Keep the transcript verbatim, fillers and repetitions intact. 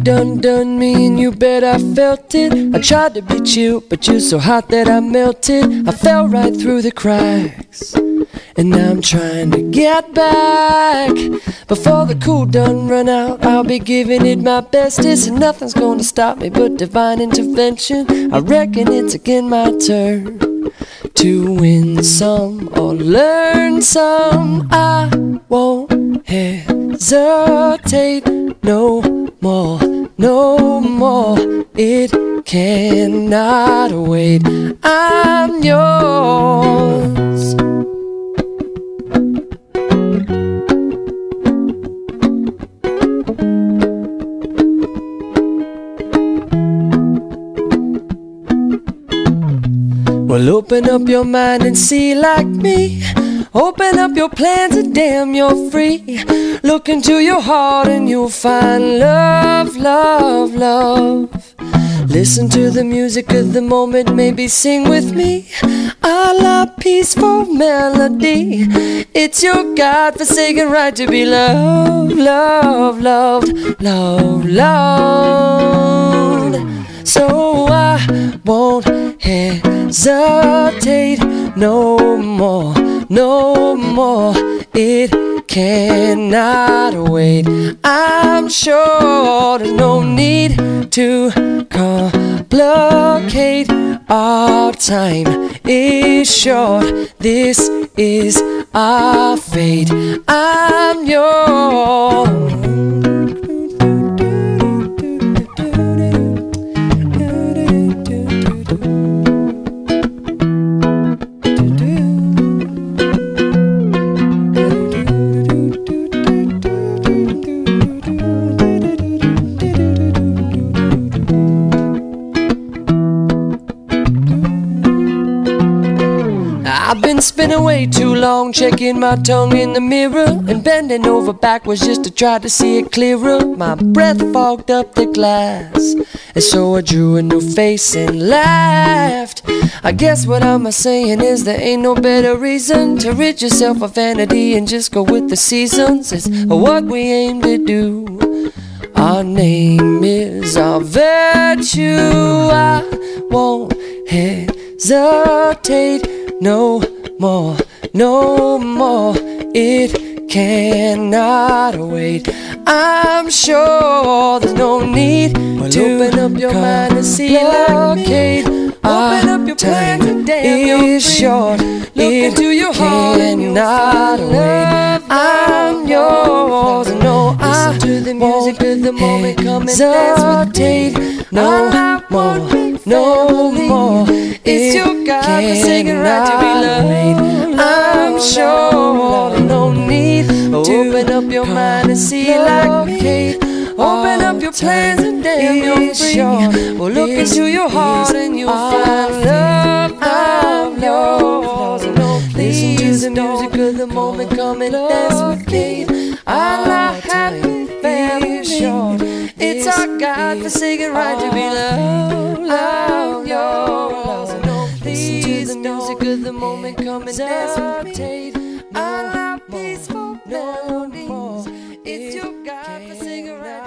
done done me, and you bet I felt it. I tried to be chill, but you're so hot that I melted. I fell right through the cracks, and now I'm trying to get back. Before the cool done run out, I'll be giving it my bestest, and nothing's gonna stop me but divine intervention. I reckon it's again my turn to win some or learn some. I won't hesitate no more, no more. It cannot wait. I'm yours. Well, open up your mind and see like me. Open up your plans and damn, you're free. Look into your heart and you'll find love, love, love. Listen to the music of the moment, maybe sing with me. A la peaceful melody. It's your God-forsaken right to be loved, loved, loved, loved, loved. So I won't hesitate no more, no more. It cannot wait. I'm sure there's no need to complicate. Our time is short. This is our fate. I'm yours. I've been spinning way too long, checking my tongue in the mirror and bending over backwards just to try to see it clearer. My breath fogged up the glass, and so I drew a new face and laughed. I guess what I'm saying is there ain't no better reason to rid yourself of vanity and just go with the seasons. It's what we aim to do. Our name is our virtue. I won't hesitate no more, no more. It cannot wait. I'm sure there's no need well, to open up your mind and see like me. Open up your time and damn is short. Look it into your heart cannot and wait. I'm yours. No, I listen to the music of the moment. Come and dance with me. No more, no more. It's your God-forsaken right to be loved. I'm sure there's no need to open up your mind and see like me. Open up your plans and damn, you're free. Well, look into your heart and you'll find love. I'm yours. No, listen to the music of the moment. Come and dance with me. All our happy family short. It's our God-forsaken right to be loved. I'm yours. Listen to the music of the moment. Come and dance with me. All our peaceful melodies. It's your God-forsaken right.